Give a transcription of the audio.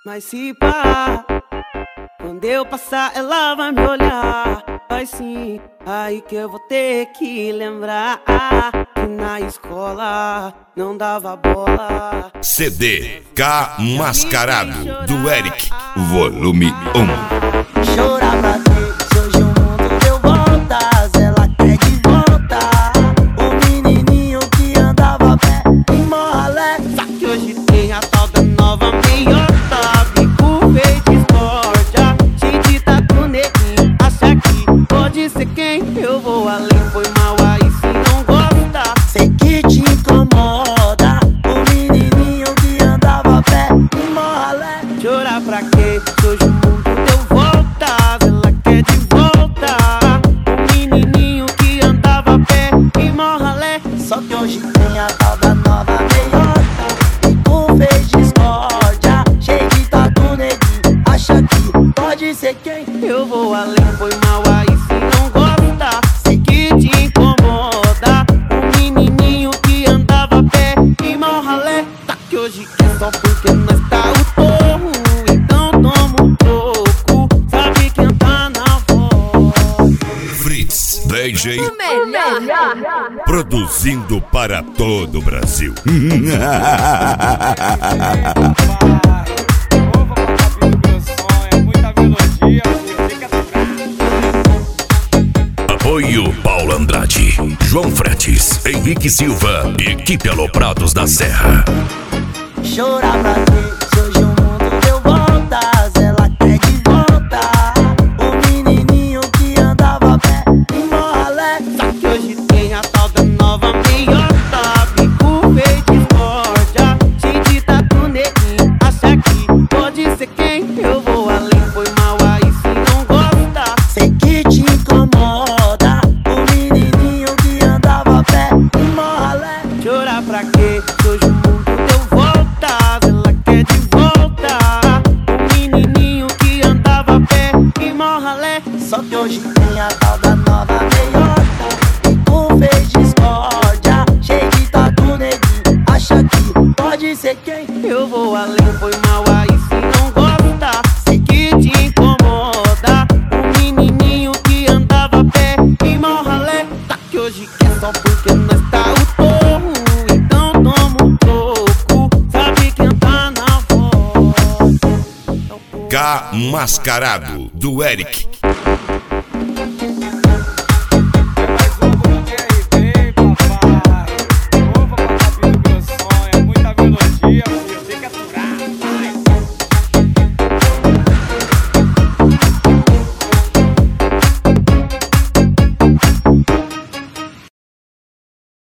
Mas se pá, quando eu passar ela vai me olhar. Vai sim, aí que eu vou ter que lembrar que na escola não dava bola. CD K Mascarado, do Eric, volume 1. Chorar pra quê? Se hoje o mundo deu voltas, ela quer de volta o menininho que andava a pé em Morralé. Só que hoje tem a tal da nova meiota, bico verde discórdia, cheio de tatu neguinho. Acha que pode ser quem? Eu vou além, foi mal aí se não gosta. Sei que te incomoda o menininho que andava a pé em Morralé. Chorar pra quê? Se hoje o mundo deu voltas, ela quer de volta o menininho que andava a pé em Morralé. Só que hoje tem a tal da nova meiota, bico fez discórdia, cheio de tatu neguinho. Acha que pode ser quem? Eu vou além, foi mal aí se não gosta. Sei que te incomoda o menininho que andava a pé em Morralé. Tá que hoje quer só porque nós tá o torro, então toma um pouco, sabe quem tá na voz. Fritz DJ, O melhor. produzindo para todo o Brasil. Apoio Paulo Andrade, João Fretes, Henrique Silva, Equipe Aloprados da Serra. Chorar pra quê? Se hoje o mundo deu voltas, ela quer de volta o menininho que andava a pé em Morralé. Só que hoje tem a tal da nova meiota, bico verde discórdia, cheio de tatu neguinho. Acha que pode ser quem? Eu vou além, foi mal aí se não gosta. Sei que te incomoda o menininho que andava a pé em Morralé. Chorar pra quê? Se hoje o mundo deu voltas, ela quer de volta o menininho que andava a pé em Morralé. Só que hoje tem a tal da nova meiota, bico fez discórdia, cheio de tatu neguinho. Acha que pode ser quem? Eu vou além, foi mal aí se não gosta. Sei que te incomoda o menininho que andava a pé em Morralé. Tá que hoje quer só porque nós tá o torro, então toma um pouco, sabe quem tá na voz. K Mascarado, do Eric,